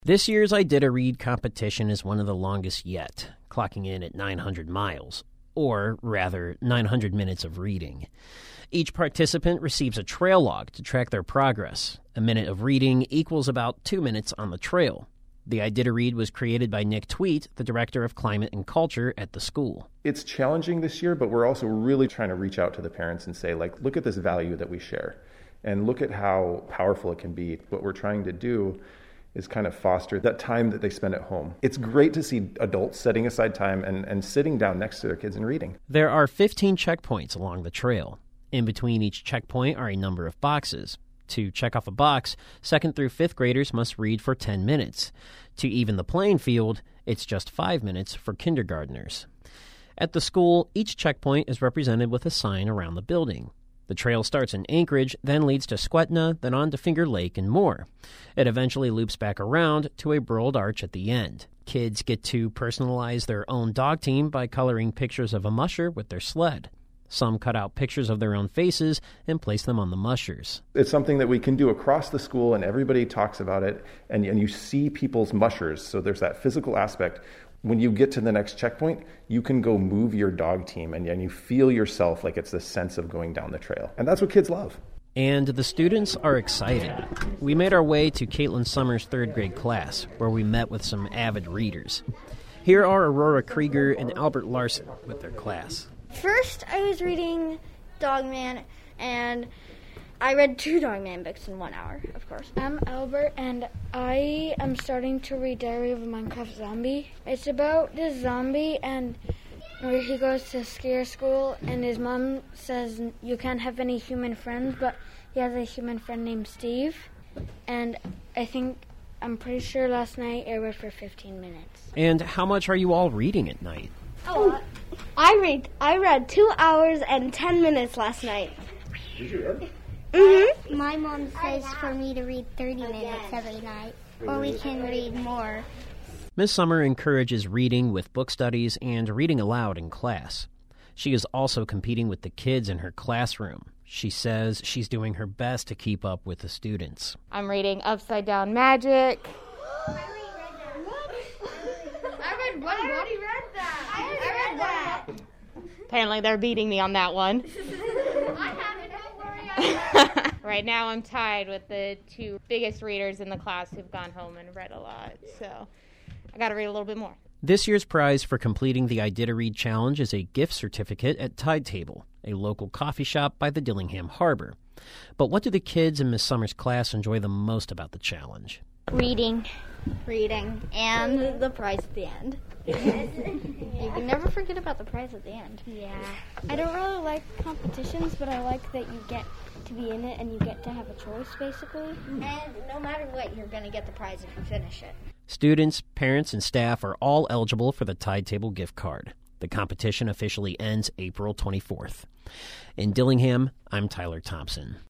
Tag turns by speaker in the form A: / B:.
A: This year's Iditarod competition is one of the longest yet, clocking in at 900 miles, or rather 900 minutes of reading. Each participant receives a trail log to track their progress. A minute of reading equals about 2 minutes on the trail. The Iditarod was created by Nick Tweet, the Director of Climate and Culture at the school.
B: It's challenging this year, but we're also really trying to reach out to the parents and say, look at this value that we share, and look at how powerful it can be. What we're trying to do is kind of foster that time that they spend at home. It's great to see adults setting aside time and sitting down next to their kids and reading.
A: There are 15 checkpoints along the trail. In between each checkpoint are a number of boxes. To check off a box, 2nd through 5th graders must read for 10 minutes. To even the playing field, it's just 5 minutes for kindergartners. At the school, each checkpoint is represented with a sign around the building. The trail starts in Anchorage, then leads to Skwetna, then on to Finger Lake and more. It eventually loops back around to a burled arch at the end. Kids get to personalize their own dog team by coloring pictures of a musher with their sled. Some cut out pictures of their own faces and place them on the mushers.
B: It's something that we can do across the school, and everybody talks about it, and you see people's mushers, so there's that physical aspect. When you get to the next checkpoint, you can go move your dog team, and you feel yourself like it's the sense of going down the trail. And that's what kids love.
A: And the students are excited. We made our way to Caitlin Summers' 3rd grade class, where we met with some avid readers. Here are Aurora Krieger and Albert Larson with their class.
C: First, I was reading Dogman, and I read 2 Dogman books in 1 hour, of course.
D: I'm Albert, and I am starting to read Diary of a Minecraft Zombie. It's about this zombie, and where he goes to scare school, and his mom says you can't have any human friends, but he has a human friend named Steve. And I'm pretty sure last night I read for 15 minutes.
A: And how much are you all reading at night?
C: A lot. I read 2 hours and 10 minutes last night.
B: Did you read?
C: Mm-hmm.
E: My mom says for me to read 30 minutes every night, or we can read more.
A: Ms. Summer encourages reading with book studies and reading aloud in class. She is also competing with the kids in her classroom. She says she's doing her best to keep up with the students.
F: I'm reading Upside Down Magic.
C: I read one. I already read that. I read that.
F: Apparently they're beating me on that one.
C: I haven't. Don't worry.
F: Right now I'm tied with the 2 biggest readers in the class who've gone home and read a lot. So I got to read a little bit more.
A: This year's prize for completing the Iditarod Challenge is a gift certificate at Tide Table, a local coffee shop by the Dillingham Harbor. But what do the kids in Miss Summers' class enjoy the most about the challenge?
E: Reading.
C: And the prize at the end. You can never forget about the prize at the end.
E: Yeah.
D: I don't really like competitions, but I like that you get to be in it and you get to have a choice, basically.
C: And no matter what, you're going to get the prize if you finish it.
A: Students, parents, and staff are all eligible for the Tide Table gift card. The competition officially ends April 24th. In Dillingham, I'm Tyler Thompson.